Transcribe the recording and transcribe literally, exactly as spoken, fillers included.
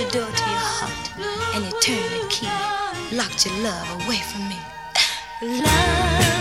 the door to your heart and you turned the key, locked your love away from me. Love.